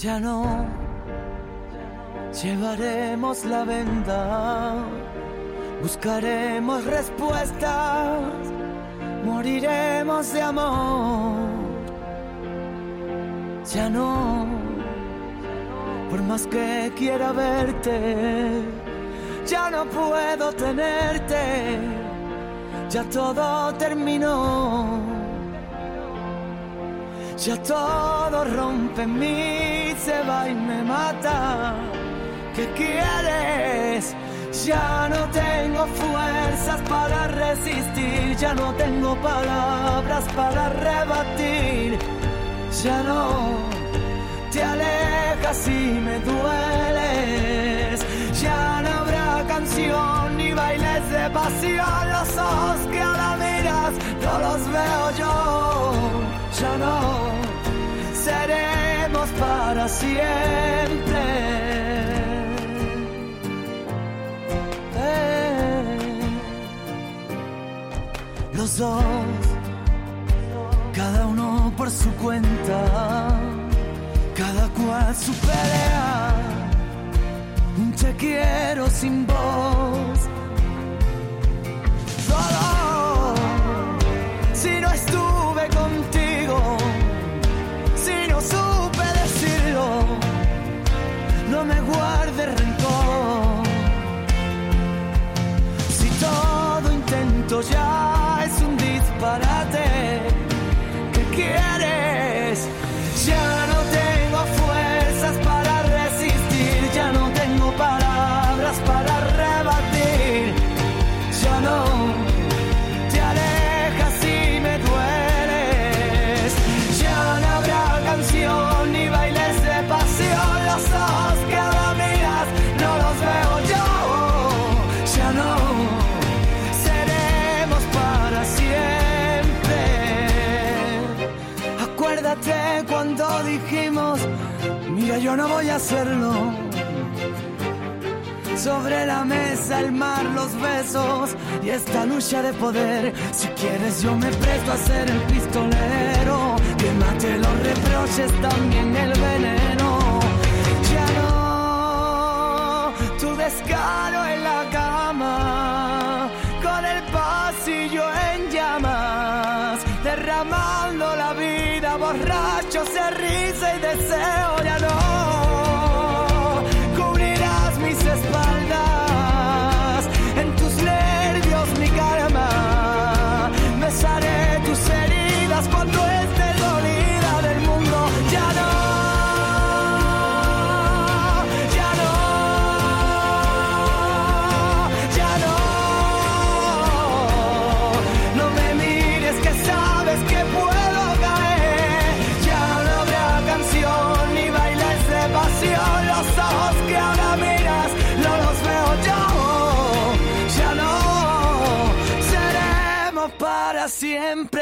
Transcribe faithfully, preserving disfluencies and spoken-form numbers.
Ya no llevaremos la venda, buscaremos respuestas, moriremos de amor. Ya no, por más que quiera verte, ya no puedo tenerte, ya todo terminó. Ya todo rompe en mí, se va y me mata. ¿Qué quieres? Ya no tengo fuerzas para resistir, ya no tengo palabras para rebatir. Ya no te alejas y me dueles. Ya no habrá canción ni bailes de pasión. Los ojos que ahora miras no los veo yo. Ya no seremos para siempre. Eh, los dos, cada uno por su cuenta, cada cual su pelea. Un te quiero sin voz. Solo si no estuve contigo, si no supe decirlo, no me guardes rencor. Si todo intento ya es un disparate, ¿qué quieres? Ya no tengo fuerzas para resistir, ya no tengo palabras para rebatir. Ya no te alejas y me dueles. Ya no habrá canción ni bailes de pasión. Los ojos que ahora miras no los veo yo. Ya no seremos para siempre. Acuérdate cuando dijimos, mira, yo no voy a hacerlo. Sobre la mesa el mar, los besos y esta lucha de poder. Si quieres yo me presto a ser el pistolero que mate los reproches, también el veneno. Ya no tu descaro en la cama, con el pasillo en llamas, derramando la vida, borrachos de risa y deseo. Ya no cubrirás mis espaldas, en tus nervios mi karma. Besaré tus heridas cuando esté dolida del mundo. Ya no, ya no, ya no. No me mires que sabes que puedo caer. Ya no habrá canción ni bailes de pasión. Los ojos que ahora miras no los veo yo. Ya no seremos para siempre.